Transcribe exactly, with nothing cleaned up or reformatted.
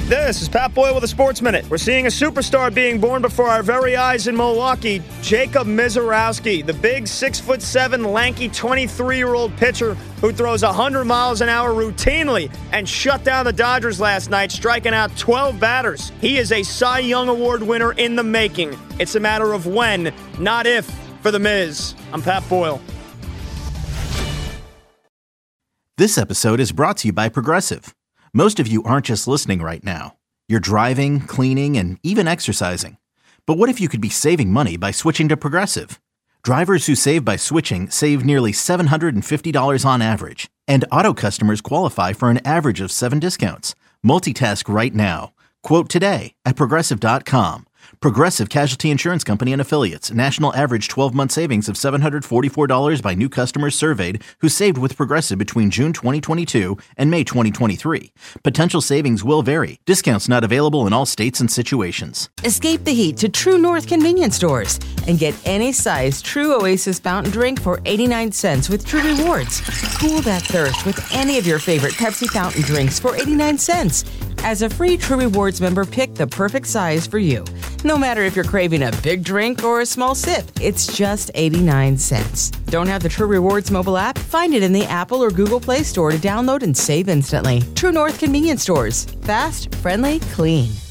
This is Pat Boyle with a Sports Minute. We're seeing a superstar being born before our very eyes in Milwaukee, Jacob Misiorowski, the big six foot seven, lanky twenty-three-year-old pitcher who throws one hundred miles an hour routinely and shut down the Dodgers last night, striking out twelve batters. He is a Cy Young Award winner in the making. It's a matter of when, not if, for the Miz. I'm Pat Boyle. This episode is brought to you by Progressive. Most of you aren't just listening right now. You're driving, cleaning, and even exercising. But what if you could be saving money by switching to Progressive? Drivers who save by switching save nearly seven hundred fifty dollars on average. And auto customers qualify for an average of seven discounts. Multitask right now. Quote today at Progressive dot com. Progressive Casualty Insurance Company and Affiliates. National average twelve-month savings of seven hundred forty-four dollars by new customers surveyed who saved with Progressive between June twenty twenty-two and May twenty twenty-three. Potential savings will vary. Discounts not available in all states and situations. Escape the heat to True North convenience stores and get any size True Oasis fountain drink for eighty-nine cents with True Rewards. Cool that thirst with any of your favorite Pepsi fountain drinks for eighty-nine cents. As a free True Rewards member, pick the perfect size for you. No matter if you're craving a big drink or a small sip, it's just eighty-nine cents. Don't have the True Rewards mobile app? Find it in the Apple or Google Play Store to download and save instantly. True North convenience stores. Fast, friendly, clean.